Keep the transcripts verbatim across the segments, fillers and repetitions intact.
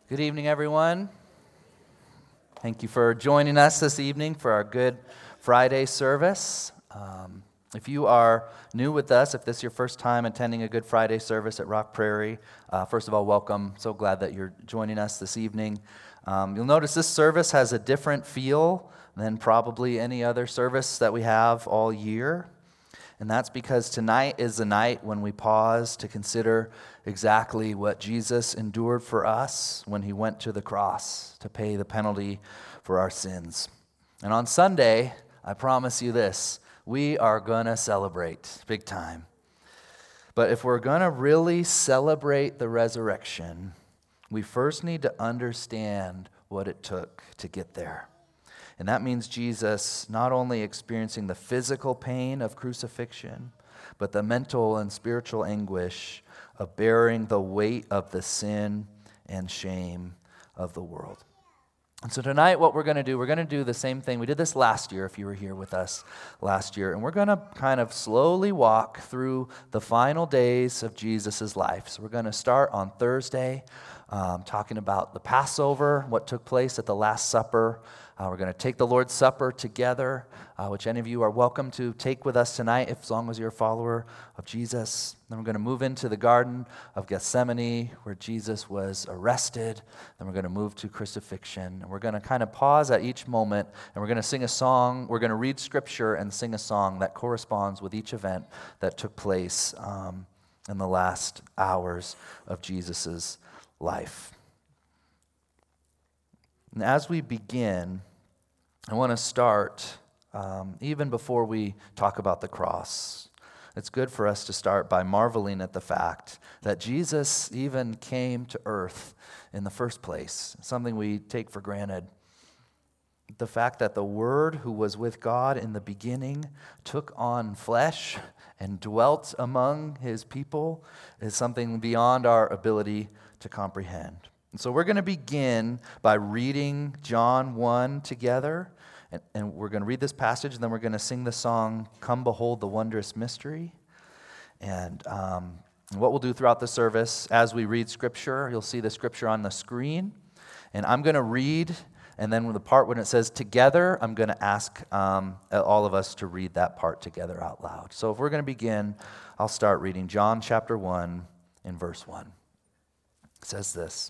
Good evening, everyone. Thank you for joining us this evening for our Good Friday service. Um, if you are new with us, if this is your first time attending a Good Friday service at Rock Prairie, uh, first of all, welcome. So glad that you're joining us this evening. Um, you'll notice this service has a different feel than probably any other service that we have all year. And that's because tonight is the night when we pause to consider exactly what Jesus endured for us when he went to the cross to pay the penalty for our sins. And on Sunday, I promise you this, we are going to celebrate big time. But if we're going to really celebrate the resurrection, we first need to understand what it took to get there. And that means Jesus not only experiencing the physical pain of crucifixion, but the mental and spiritual anguish of bearing the weight of the sin and shame of the world. And so tonight what we're going to do, we're going to do the same thing. We did this last year, if you were here with us last year. And we're going to kind of slowly walk through the final days of Jesus' life. So we're going to start on Thursday, um, talking about the Passover, what took place at the Last Supper. Uh, we're going to take the Lord's Supper together, uh, which any of you are welcome to take with us tonight, if, as long as you're a follower of Jesus. Then we're going to move into the Garden of Gethsemane, where Jesus was arrested. Then we're going to move to crucifixion. And we're going to kind of pause at each moment, and we're going to sing a song. We're going to read Scripture and sing a song that corresponds with each event that took place um, in the last hours of Jesus' life. And as we begin, I want to start, um, even before we talk about the cross. It's good for us to start by marveling at the fact that Jesus even came to earth in the first place, something we take for granted. The fact that the Word who was with God in the beginning took on flesh and dwelt among his people is something beyond our ability to comprehend. And so we're going to begin by reading John one together, and, and we're going to read this passage, and then we're going to sing the song, "Come Behold the Wondrous Mystery." And um, what we'll do throughout the service, as we read Scripture, you'll see the Scripture on the screen, and I'm going to read, and then the part when it says together, I'm going to ask um, all of us to read that part together out loud. So if we're going to begin, I'll start reading John chapter one in verse one. It says this: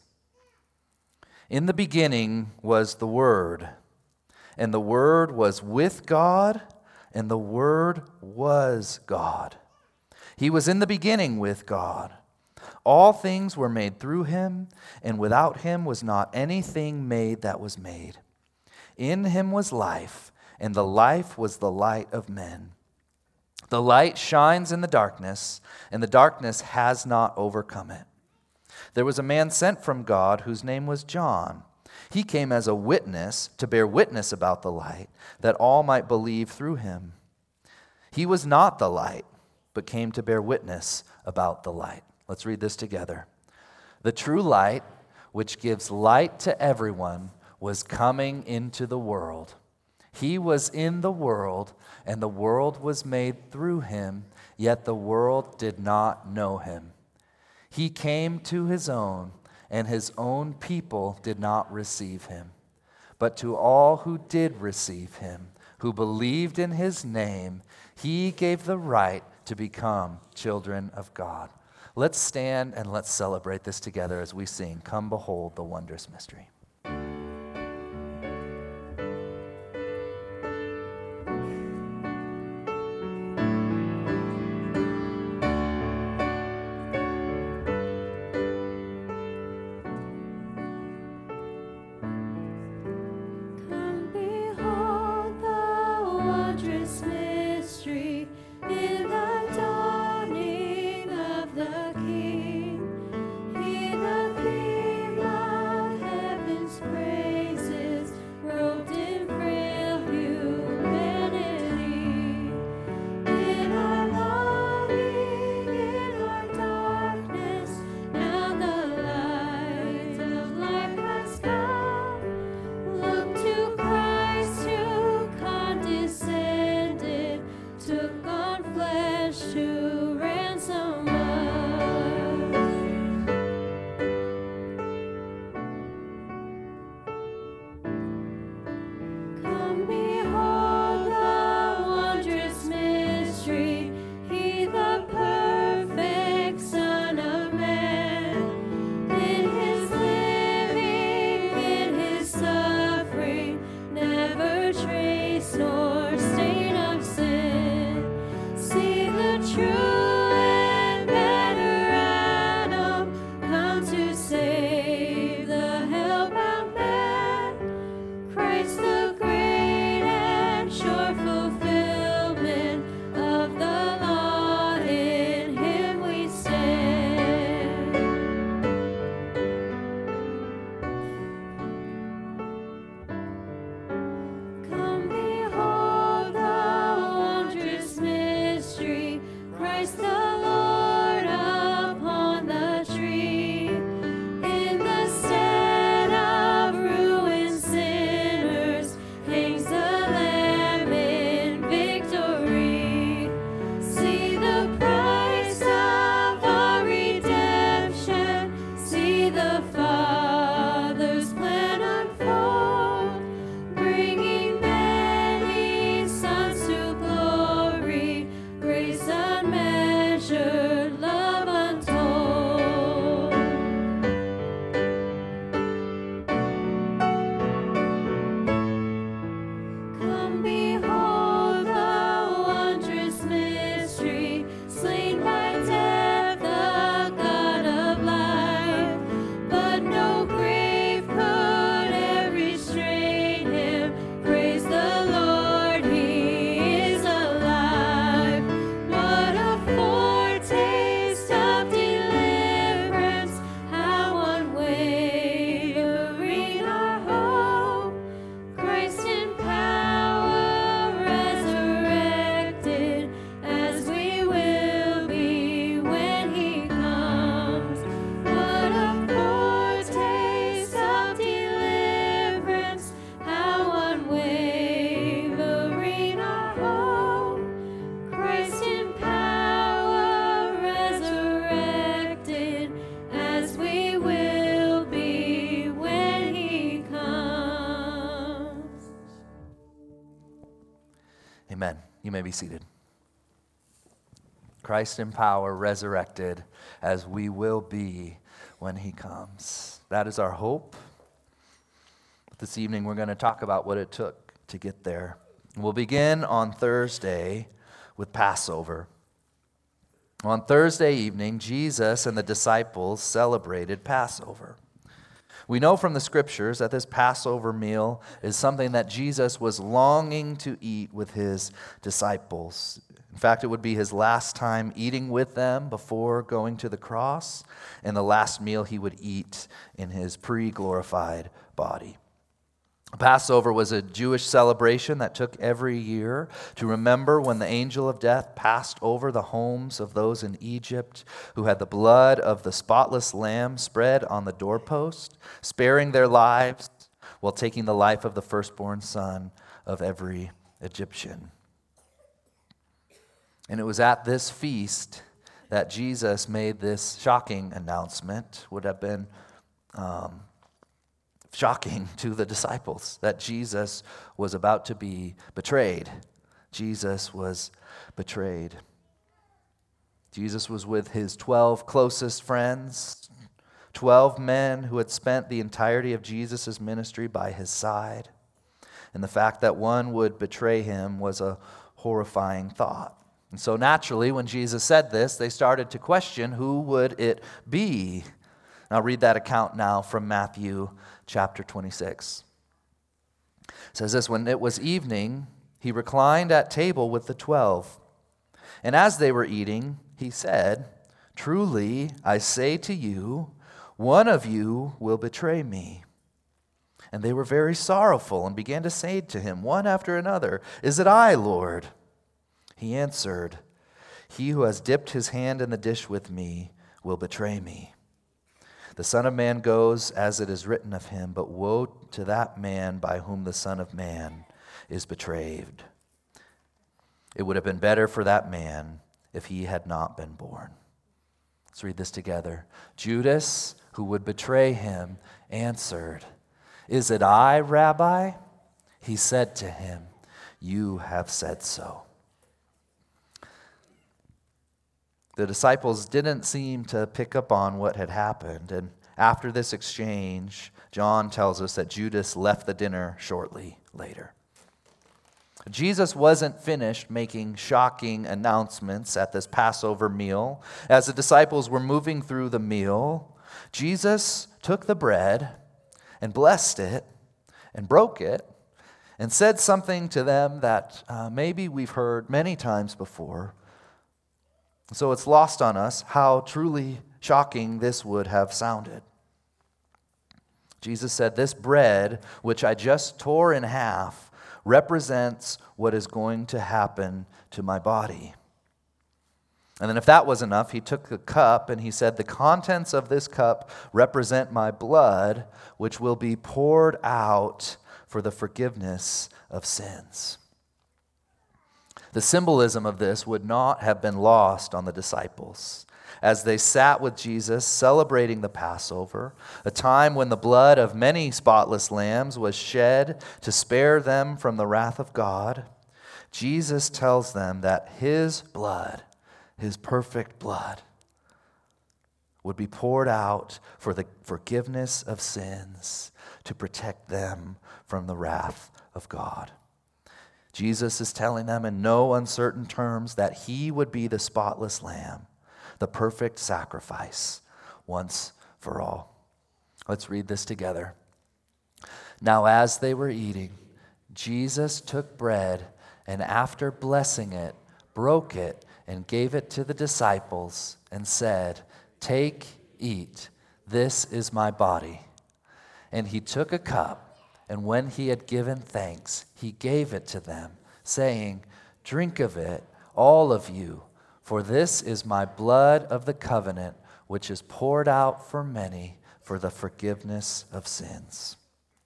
"In the beginning was the Word, and the Word was with God, and the Word was God. He was in the beginning with God. All things were made through him, and without him was not anything made that was made. In him was life, and the life was the light of men. The light shines in the darkness, and the darkness has not overcome it. There was a man sent from God whose name was John. He came as a witness to bear witness about the light, that all might believe through him. He was not the light, but came to bear witness about the light." Let's read this together. "The true light, which gives light to everyone, was coming into the world. He was in the world, and the world was made through him, yet the world did not know him. He came to his own, and his own people did not receive him. But to all who did receive him, who believed in his name, he gave the right to become children of God." Let's stand and let's celebrate this together as we sing, "Come Behold the Wondrous Mystery." He that came out of heaven Amen. You may be seated. Christ in power, resurrected, as we will be when he comes. That is our hope. This evening we're going to talk about what it took to get there. We'll begin on Thursday with Passover. On Thursday evening, Jesus and the disciples celebrated Passover. We know from the scriptures that this Passover meal is something that Jesus was longing to eat with his disciples. In fact, it would be his last time eating with them before going to the cross, and the last meal he would eat in his pre-glorified body. Passover was a Jewish celebration that took every year to remember when the angel of death passed over the homes of those in Egypt who had the blood of the spotless lamb spread on the doorpost, sparing their lives while taking the life of the firstborn son of every Egyptian. And it was at this feast that Jesus made this shocking announcement. Would have been um, shocking to the disciples that Jesus was about to be betrayed. Jesus was betrayed. Jesus was with his twelve closest friends, twelve men who had spent the entirety of Jesus' ministry by his side. And the fact that one would betray him was a horrifying thought. And so naturally, when Jesus said this, they started to question, who would it be? And I'll read that account now from Matthew chapter twenty-six. It says this, when it was evening, he reclined at table with the twelve. And as they were eating, he said, truly, I say to you, one of you will betray me. And they were very sorrowful and began to say to him, one after another, is it I, Lord? He answered, he who has dipped his hand in the dish with me will betray me. The Son of Man goes as it is written of him, but woe to that man by whom the Son of Man is betrayed. It would have been better for that man if he had not been born. Let's read this together. Judas, who would betray him, answered, is it I, Rabbi? He said to him, you have said so. The disciples didn't seem to pick up on what had happened, and after this exchange, John tells us that Judas left the dinner shortly later. Jesus wasn't finished making shocking announcements at this Passover meal. As the disciples were moving through the meal, Jesus took the bread and blessed it and broke it and said something to them that uh, maybe we've heard many times before. So it's lost on us how truly shocking this would have sounded. Jesus said, this bread, which I just tore in half, represents what is going to happen to my body. And then if that was enough, he took the cup and he said, the contents of this cup represent my blood, which will be poured out for the forgiveness of sins. The symbolism of this would not have been lost on the disciples as they sat with Jesus celebrating the Passover, a time when the blood of many spotless lambs was shed to spare them from the wrath of God. Jesus tells them that his blood, his perfect blood, would be poured out for the forgiveness of sins to protect them from the wrath of God. Jesus is telling them in no uncertain terms that he would be the spotless lamb, the perfect sacrifice once for all. Let's read this together. Now, as they were eating, Jesus took bread and after blessing it, broke it and gave it to the disciples and said, take, eat, this is my body. And he took a cup. And when he had given thanks, he gave it to them, saying, drink of it, all of you, for this is my blood of the covenant, which is poured out for many for the forgiveness of sins.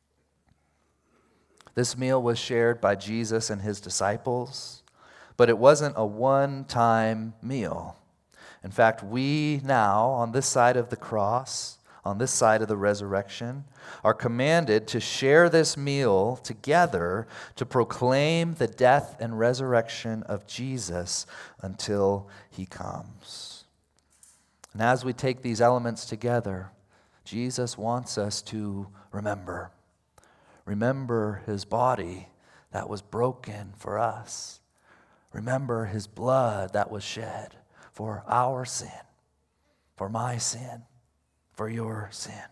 This meal was shared by Jesus and his disciples, but it wasn't a one-time meal. In fact, we now, on this side of the cross, on this side of the resurrection are commanded to share this meal together to proclaim the death and resurrection of Jesus until he comes. And as we take these elements together, Jesus wants us to remember. Remember his body that was broken for us. Remember his blood that was shed for our sin, for my sin, for your sin.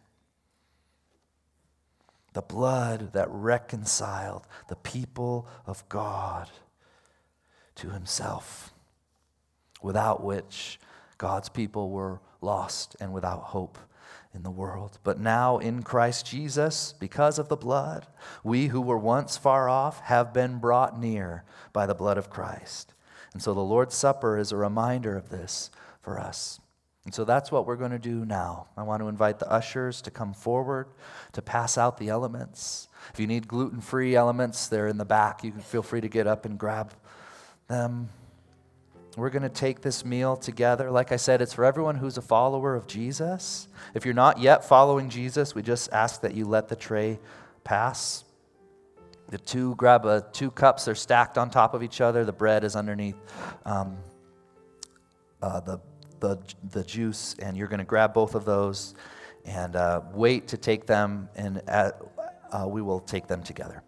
The blood that reconciled the people of God to himself, without which God's people were lost and without hope in the world. But now in Christ Jesus, because of the blood, we who were once far off have been brought near by the blood of Christ. And so the Lord's Supper is a reminder of this for us. And so that's what we're going to do now. I want to invite the ushers to come forward to pass out the elements. If you need gluten-free elements, they're in the back. You can feel free to get up and grab them. We're going to take this meal together. Like I said, it's for everyone who's a follower of Jesus. If you're not yet following Jesus, we just ask that you let the tray pass. The two, grab a, two cups, they're stacked on top of each other. The bread is underneath um, uh, the, the, the juice, and you're going to grab both of those and uh, wait to take them, and uh, uh, we will take them together.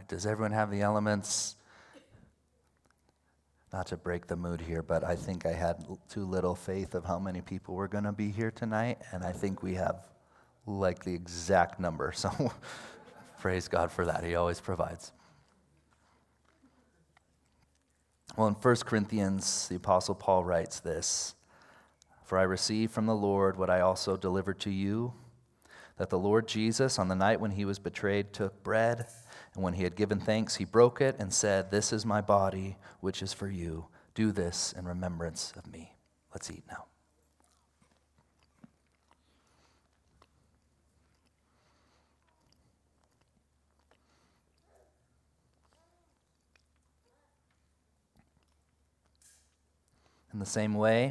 Does everyone have the elements? Not to break the mood here, but I think I had too little faith of how many people were going to be here tonight, and I think we have like the exact number. So praise God for that. He always provides. Well, in First Corinthians, the Apostle Paul writes this, "For I received from the Lord what I also delivered to you, that the Lord Jesus, on the night when he was betrayed, took bread, and when he had given thanks, he broke it and said, 'This is my body, which is for you. Do this in remembrance of me.'" Let's eat now. In the same way,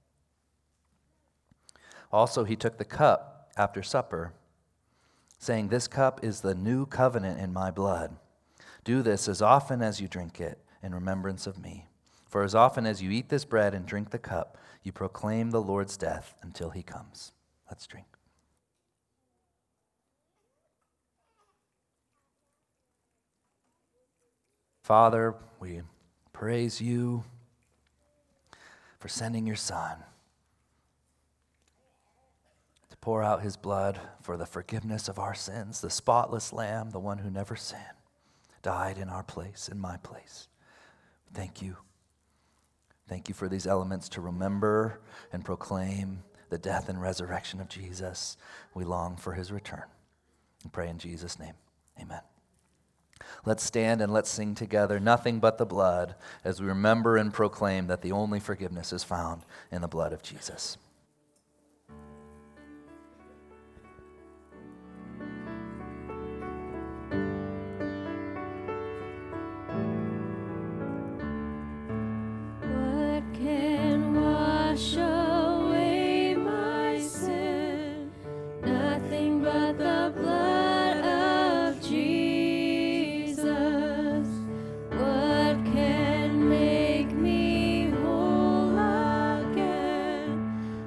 also he took the cup after supper, saying, "This cup is the new covenant in my blood. Do this as often as you drink it in remembrance of me. For as often as you eat this bread and drink the cup, you proclaim the Lord's death until he comes." Let's drink. Father, we praise you for sending your Son to pour out his blood for the forgiveness of our sins. The spotless Lamb, the one who never sinned, died in our place, in my place. Thank you. Thank you for these elements to remember and proclaim the death and resurrection of Jesus. We long for his return. We pray in Jesus' name. Amen. Let's stand and let's sing together, "Nothing But the Blood," as we remember and proclaim that the only forgiveness is found in the blood of Jesus. What can wash away my sin? Nothing but the blood of Jesus. What can make me whole again?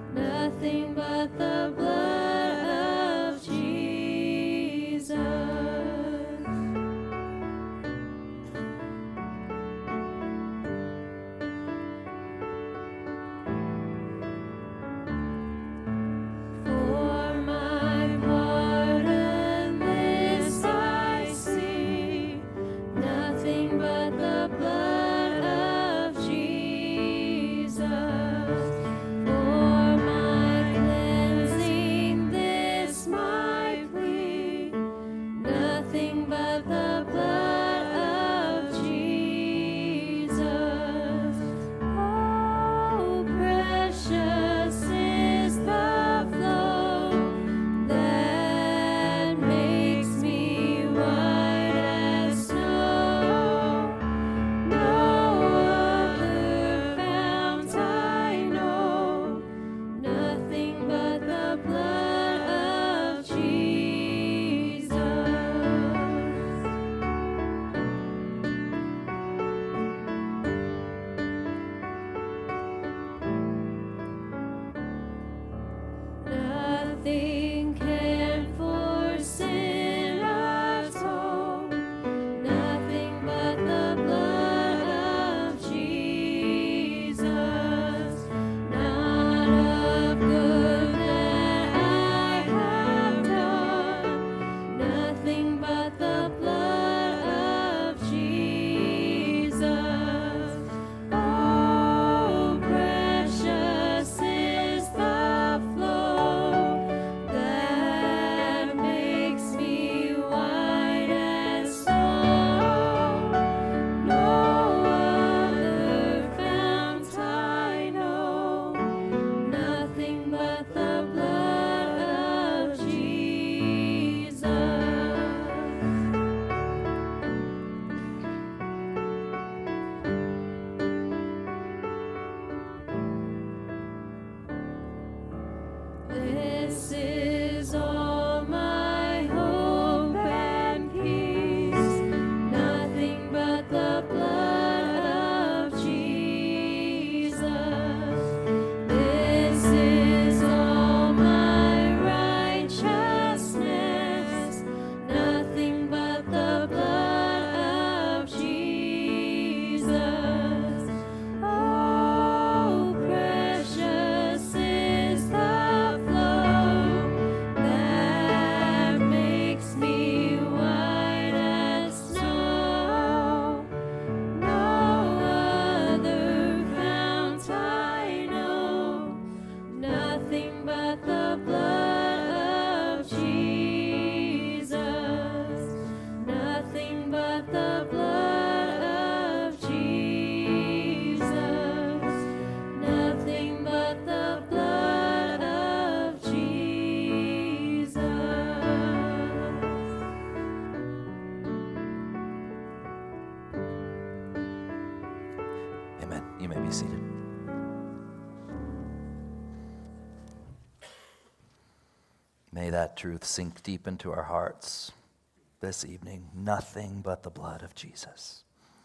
May that truth sink deep into our hearts this evening. Nothing but the blood of Jesus.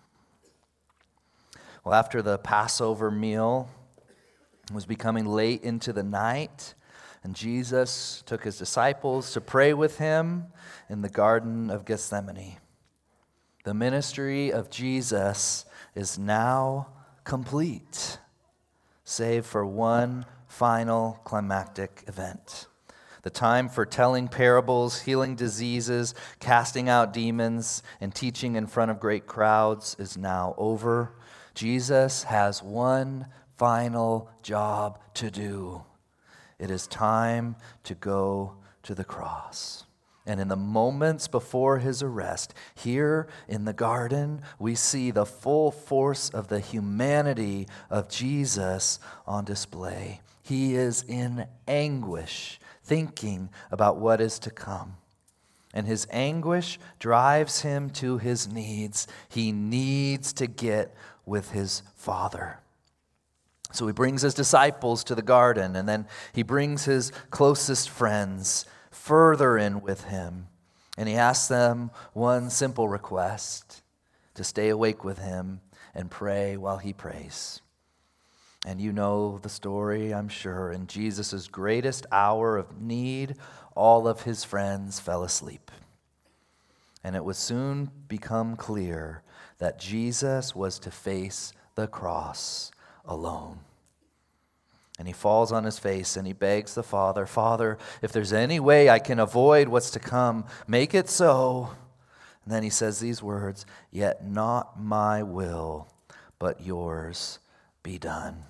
Well, after the Passover meal, it was becoming late into the night, and Jesus took his disciples to pray with him in the Garden of Gethsemane. The ministry of Jesus is now complete, save for one final climactic event. The time for telling parables, healing diseases, casting out demons, and teaching in front of great crowds is now over. Jesus has one final job to do. It is time to go to the cross. And in the moments before his arrest, here in the garden, we see the full force of the humanity of Jesus on display. He is in anguish, thinking about what is to come. And his anguish drives him to his needs. He needs to get with his Father. So he brings his disciples to the garden, and then he brings his closest friends further in with him. And he asks them one simple request: to stay awake with him and pray while he prays. And you know the story, I'm sure. In Jesus' greatest hour of need, all of his friends fell asleep. And it would soon become clear that Jesus was to face the cross alone. And he falls on his face and he begs the Father, Father, if there's any way I can avoid what's to come, make it so. And then he says these words, yet not my will, but yours be done.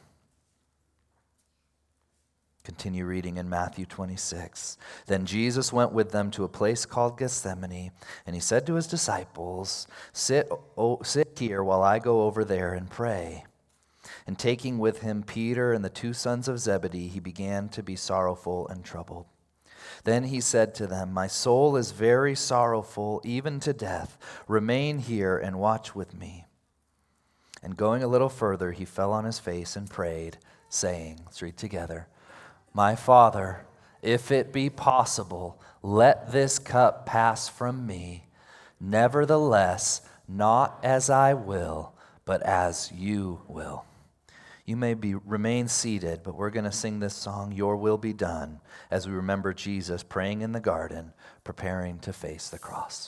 Continue reading in Matthew twenty-six. Then Jesus went with them to a place called Gethsemane, and he said to his disciples, Sit, oh, sit here while I go over there and pray. And taking with him Peter and the two sons of Zebedee, he began to be sorrowful and troubled. Then he said to them, My soul is very sorrowful, even to death. Remain here and watch with me. And going a little further, he fell on his face and prayed, saying, let's read together, My Father, if it be possible, let this cup pass from me. Nevertheless, not as I will, but as you will. You may be remain seated, but we're going to sing this song, Your Will Be Done, as we remember Jesus praying in the garden, preparing to face the cross.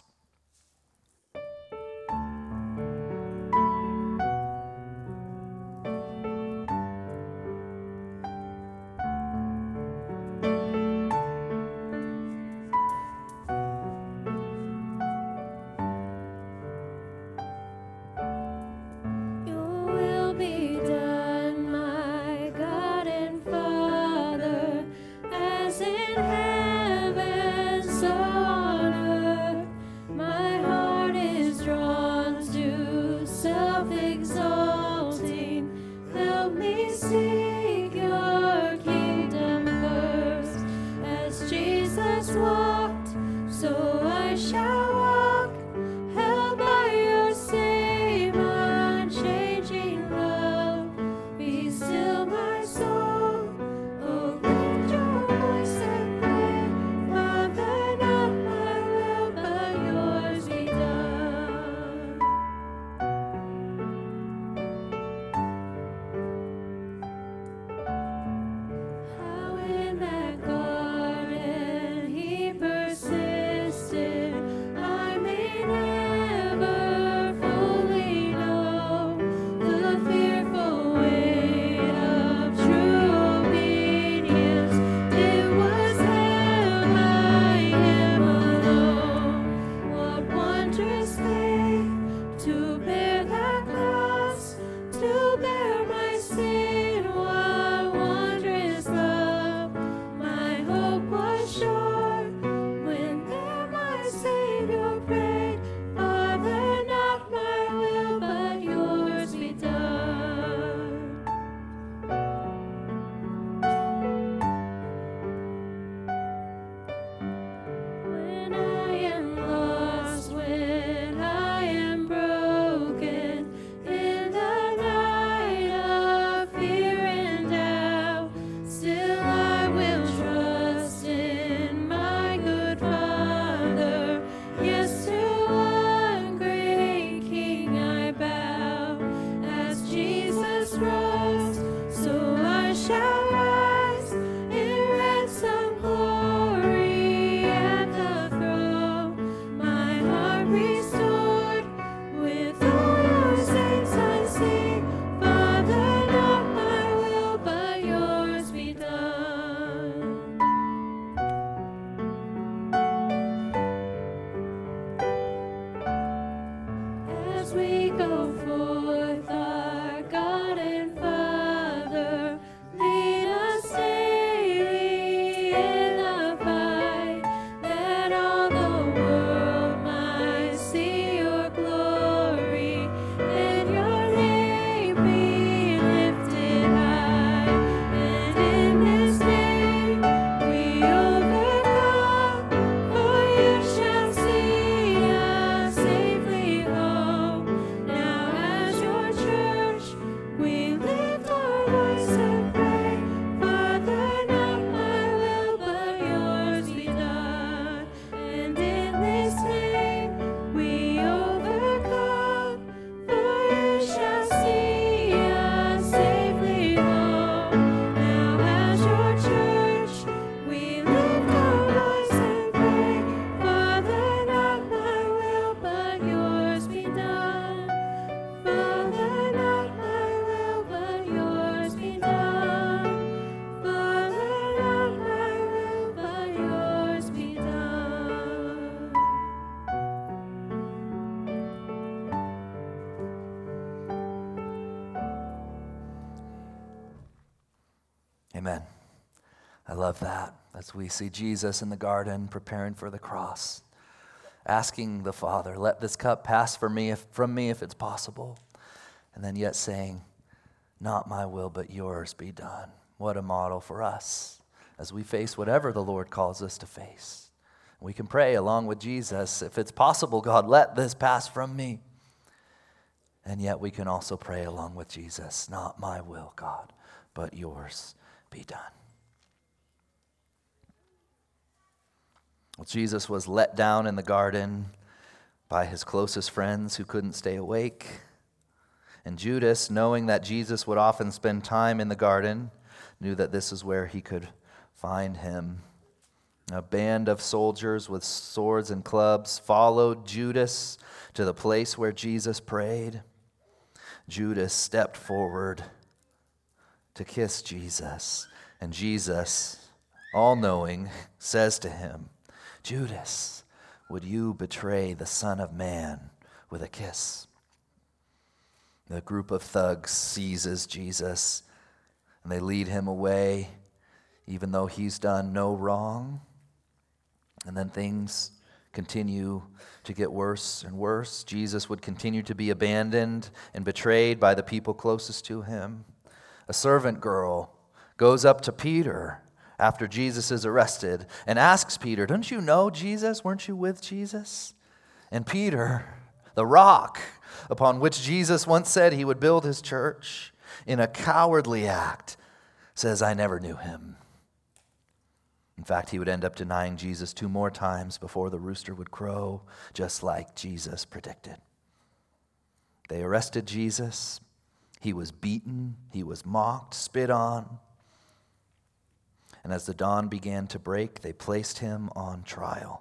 Amen. I love that as we see Jesus in the garden preparing for the cross, asking the Father, let this cup pass for me if, from me if it's possible, and then yet saying, not my will but yours be done. What a model for us as we face whatever the Lord calls us to face. We can pray along with Jesus, if it's possible, God, let this pass from me. And yet we can also pray along with Jesus, not my will, God, but yours be done. Well, Jesus was let down in the garden by his closest friends who couldn't stay awake. And Judas, knowing that Jesus would often spend time in the garden, knew that this is where he could find him. A band of soldiers with swords and clubs followed Judas to the place where Jesus prayed. Judas stepped forward to kiss Jesus, and Jesus, all-knowing, says to him, Judas, would you betray the Son of Man with a kiss? The group of thugs seizes Jesus, and they lead him away, even though he's done no wrong. And then things continue to get worse and worse. Jesus would continue to be abandoned and betrayed by the people closest to him. A servant girl goes up to Peter after Jesus is arrested and asks Peter, don't you know Jesus? Weren't you with Jesus? And Peter, the rock upon which Jesus once said he would build his church, in a cowardly act, says, I never knew him. In fact, he would end up denying Jesus two more times before the rooster would crow, just like Jesus predicted. They arrested Jesus. He was beaten. He was mocked, spit on. And as the dawn began to break, they placed him on trial.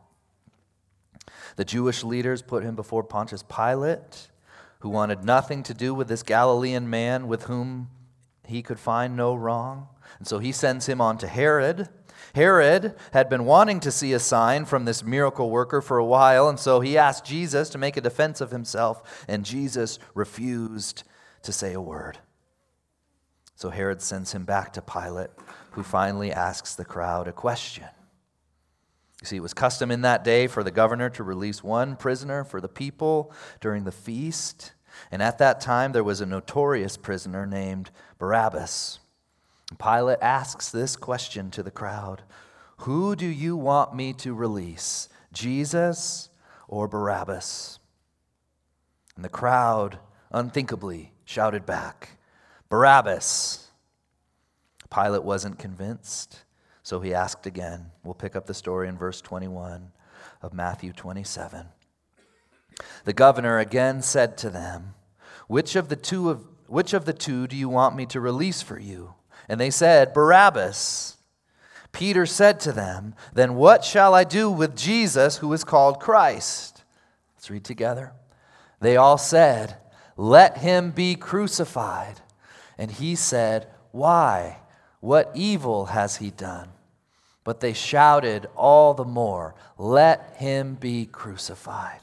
The Jewish leaders put him before Pontius Pilate, who wanted nothing to do with this Galilean man with whom he could find no wrong. And so he sends him on to Herod. Herod had been wanting to see a sign from this miracle worker for a while, and so he asked Jesus to make a defense of himself, and Jesus refused to say a word. So Herod sends him back to Pilate, who finally asks the crowd a question. You see, it was custom in that day for the governor to release one prisoner for the people during the feast. And at that time, there was a notorious prisoner named Barabbas. Pilate asks this question to the crowd, who do you want me to release, Jesus or Barabbas? And the crowd unthinkably shouted back, Barabbas. Pilate wasn't convinced, so he asked again. We'll pick up the story in verse twenty-one of Matthew twenty-seven. The governor again said to them, Which of the two of which of the two do you want me to release for you? And they said, Barabbas. Peter said to them, Then what shall I do with Jesus who is called Christ? Let's read together. They all said, Let him be crucified. And he said, Why? What evil has he done? But they shouted all the more, Let him be crucified.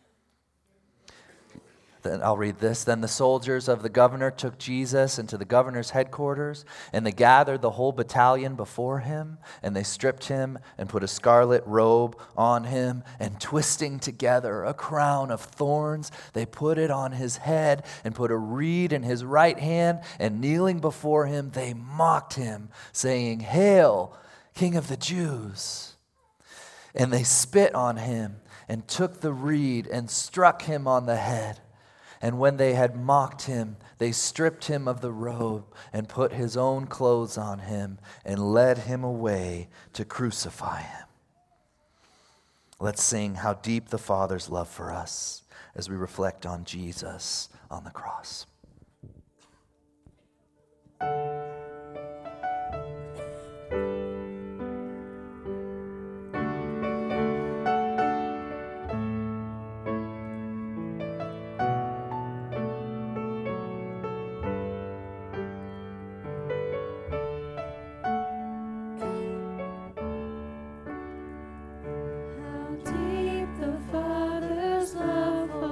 Then I'll read this. Then the soldiers of the governor took Jesus into the governor's headquarters, and they gathered the whole battalion before him, and they stripped him and put a scarlet robe on him, and twisting together a crown of thorns, they put it on his head and put a reed in his right hand, and kneeling before him, they mocked him, saying, Hail, King of the Jews! And they spit on him and took the reed and struck him on the head. And when they had mocked him, they stripped him of the robe and put his own clothes on him and led him away to crucify him. Let's sing How Deep the Father's Love for Us as we reflect on Jesus on the cross.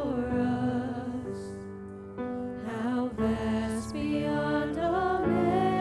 How vast beyond all measure.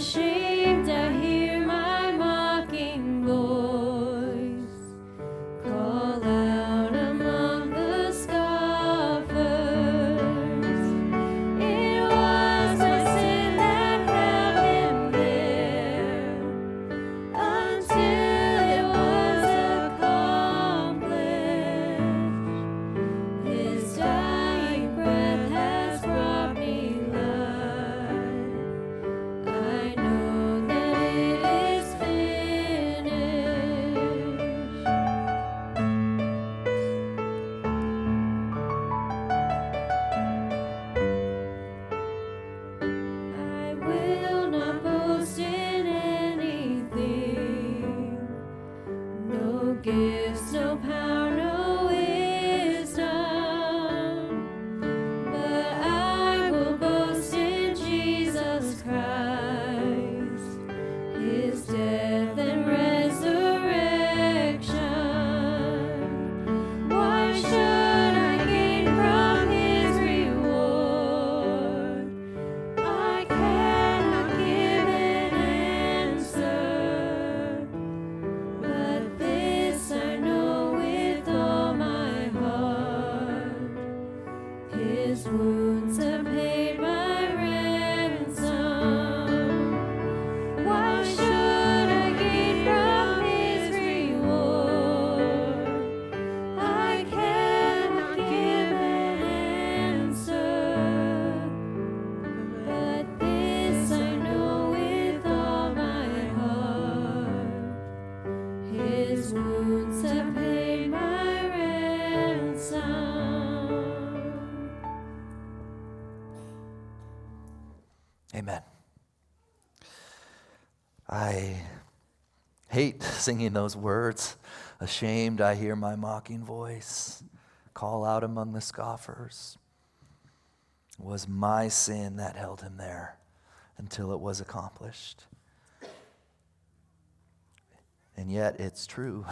ashamed, I hear my mocking voice call out among the scoffers. It was my sin that held him there until it was accomplished. His dying breath has brought me life. I know that it is finished. I will not boast in anything, no gifts, no power, no wisdom, but I will boast in Jesus Christ, his death and resurrection. Why should I gain from his reward? I cannot give an answer, but this I know with all my heart. His wounds have paid my ransom. Why should I gain from his reward? I cannot give an answer, but this I know with all my heart. His wounds have paid my ransom. Amen. I hate singing those words. Ashamed, I hear my mocking voice call out among the scoffers. It was my sin that held him there until it was accomplished. And yet it's true.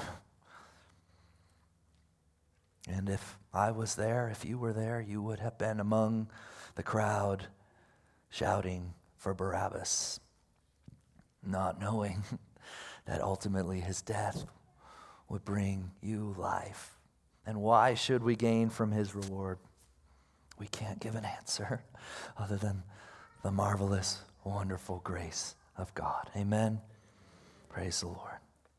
And if I was there, if you were there, you would have been among the crowd shouting for Barabbas, not knowing that ultimately his death would bring you life. And why should we gain from his reward? We can't give an answer other than the marvelous, wonderful grace of God. Amen. Praise the Lord.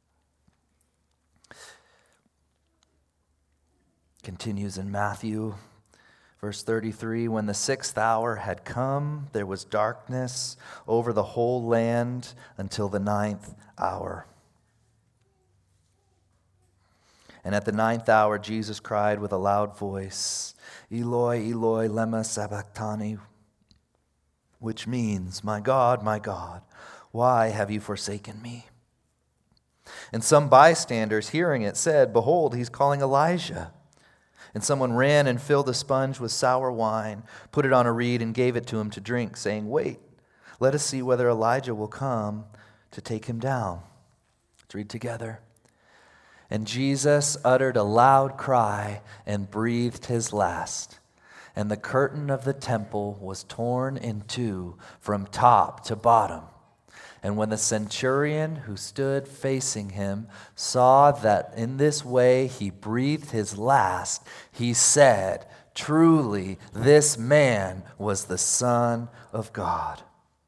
Continues in Matthew, verse thirty-three, when the sixth hour had come, there was darkness over the whole land until the ninth hour. And at the ninth hour, Jesus cried with a loud voice, Eloi, Eloi, lema sabachthani, which means, my God, my God, why have you forsaken me? And some bystanders, hearing it, said, behold, he's calling Elijah. And someone ran and filled a sponge with sour wine, put it on a reed, and gave it to him to drink, saying, wait, let us see whether Elijah will come to take him down. Let's read together. And Jesus uttered a loud cry and breathed his last. And the curtain of the temple was torn in two from top to bottom. And when the centurion who stood facing him saw that in this way he breathed his last, he said, truly, this man was the Son of God.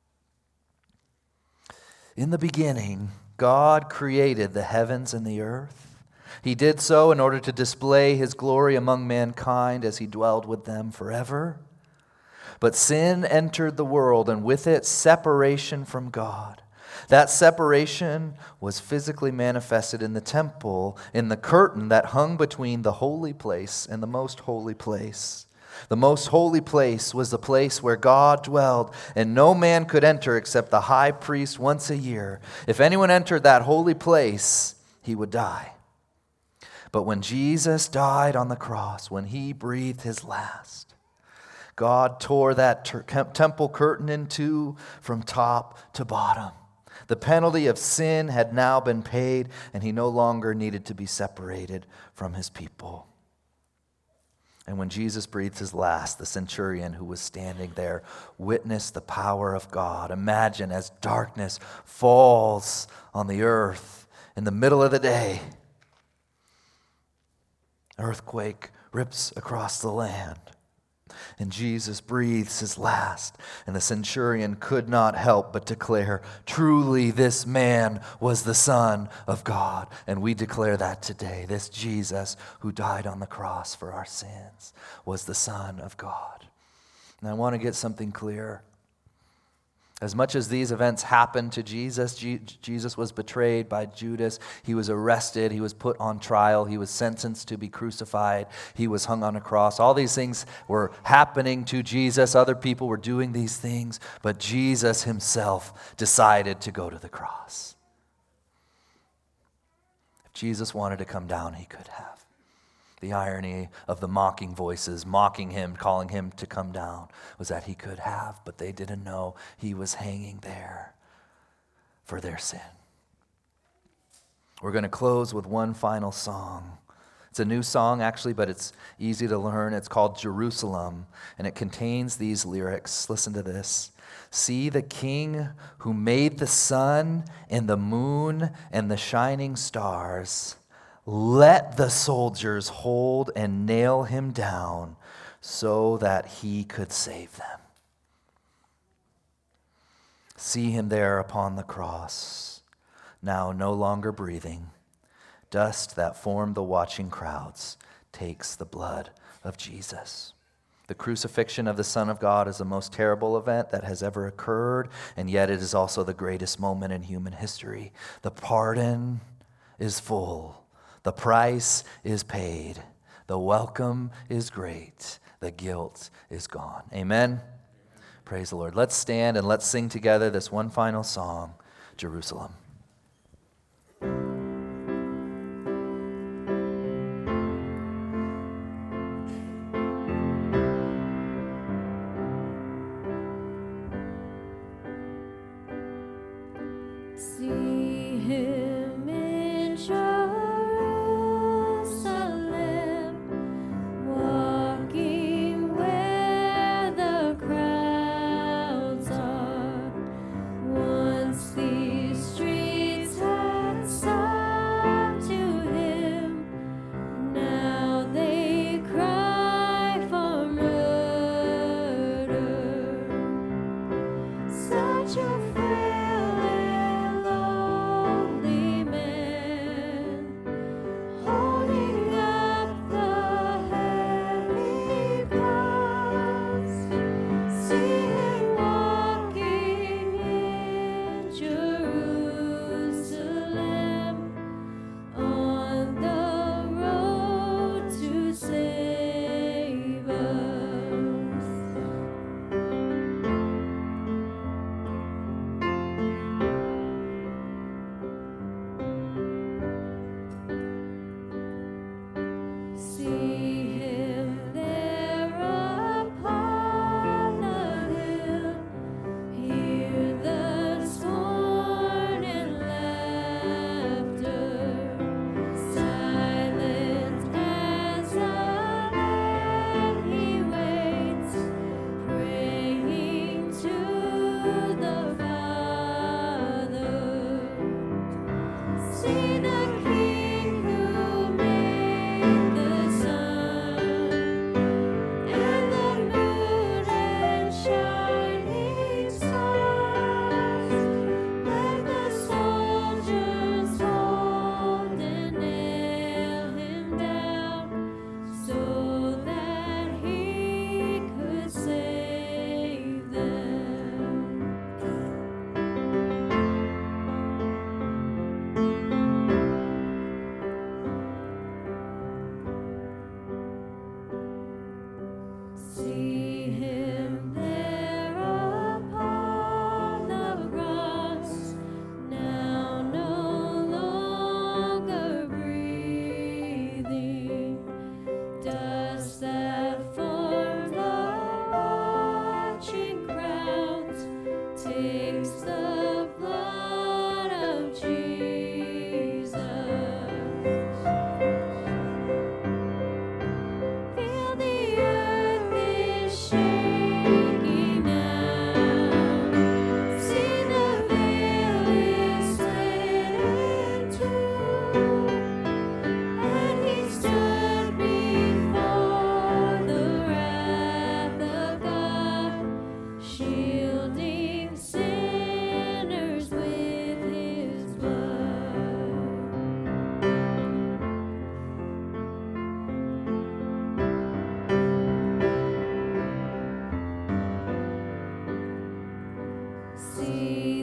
In the beginning, God created the heavens and the earth. He did so in order to display his glory among mankind as he dwelled with them forever. But sin entered the world, and with it separation from God. That separation was physically manifested in the temple, in the curtain that hung between the holy place and the most holy place. The most holy place was the place where God dwelled, and no man could enter except the high priest once a year. If anyone entered that holy place, he would die. But when Jesus died on the cross, when he breathed his last, God tore that ter- temple curtain in two from top to bottom. The penalty of sin had now been paid, and he no longer needed to be separated from his people. And when Jesus breathed his last, the centurion who was standing there witnessed the power of God. Imagine as darkness falls on the earth in the middle of the day, earthquake rips across the land, and Jesus breathes his last, and the centurion could not help but declare, truly this man was the Son of God. And we declare that today. This Jesus who died on the cross for our sins was the Son of God. And I want to get something clear. As much as these events happened to Jesus, Je- Jesus was betrayed by Judas. He was arrested. He was put on trial. He was sentenced to be crucified. He was hung on a cross. All these things were happening to Jesus. Other people were doing these things, but Jesus himself decided to go to the cross. If Jesus wanted to come down, he could have. The irony of the mocking voices, mocking him, calling him to come down, was that he could have, but they didn't know he was hanging there for their sin. We're going to close with one final song. It's a new song, actually, but it's easy to learn. It's called Jerusalem, and it contains these lyrics. Listen to this. See the King who made the sun and the moon and the shining stars. Let the soldiers hold and nail him down so that he could save them. See him there upon the cross, now no longer breathing. Dust that formed the watching crowds takes the blood of Jesus. The crucifixion of the Son of God is the most terrible event that has ever occurred, and yet it is also the greatest moment in human history. The pardon is full. The price is paid. The welcome is great. The guilt is gone. Amen? Praise the Lord. Let's stand and let's sing together this one final song, Jerusalem. See him in Jerusalem, walking where the crowds are. Once these streets had sung to him, now they cry for murder. Such a frail and lonely man, holding up the heavy cross. See him walking in Jerusalem, on the road to save us. See him there upon the hill, hear the storm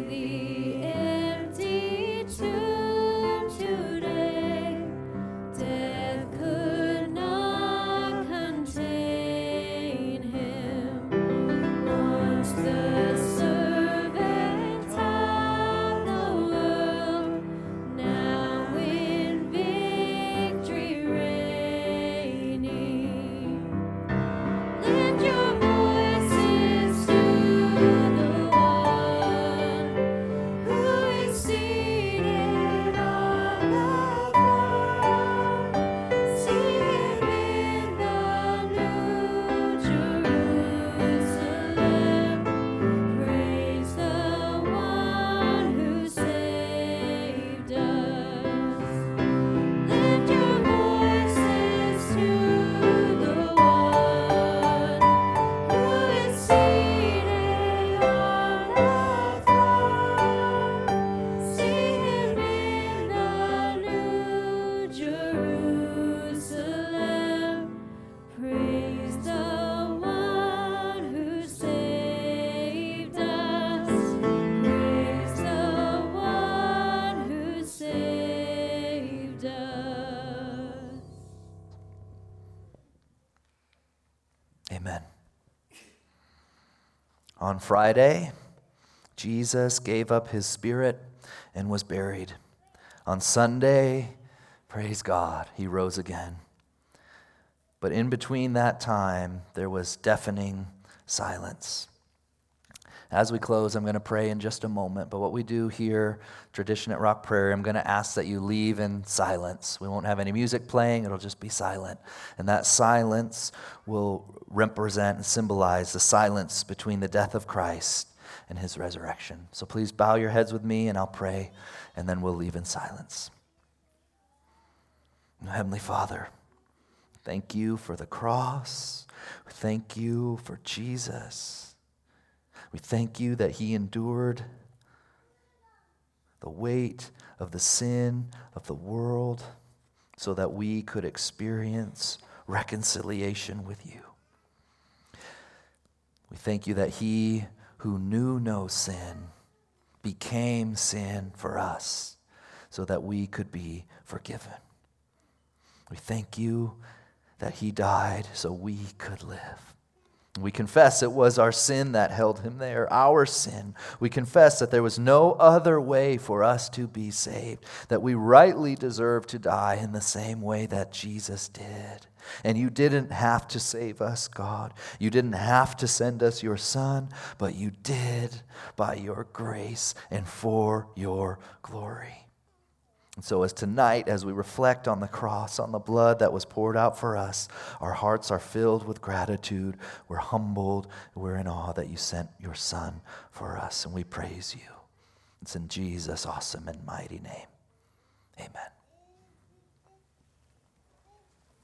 the empty tomb today. Death could not contain him. Once the servant of the world, now in victory reigning. Lift your voices to the one who is seated on the throne. Seated in the New Jerusalem. Praise the one who saved us. Lift your voices to the one who is seated on the throne. Seated in the New Jerusalem. Praise the one who saved us. Praise the one who saved us. Amen. On Friday, Jesus gave up his spirit and was buried. On Sunday, praise God, he rose again. But in between that time, there was deafening silence. As we close, I'm going to pray in just a moment. But what we do here, tradition at Rock Prairie, I'm going to ask that you leave in silence. We won't have any music playing. It'll just be silent. And that silence will represent and symbolize the silence between the death of Christ and his resurrection. So please bow your heads with me, and I'll pray, and then we'll leave in silence. Heavenly Father, thank you for the cross. Thank you for Jesus. We thank you that he endured the weight of the sin of the world so that we could experience reconciliation with you. We thank you that he who knew no sin became sin for us so that we could be forgiven. We thank you that he died so we could live. We confess it was our sin that held him there, our sin. We confess that there was no other way for us to be saved, that we rightly deserve to die in the same way that Jesus did. And you didn't have to save us, God. You didn't have to send us your Son, but you did by your grace and for your glory. And so as tonight, as we reflect on the cross, on the blood that was poured out for us, our hearts are filled with gratitude. We're humbled. We're in awe that you sent your Son for us, and we praise you. It's in Jesus' awesome and mighty name. Amen.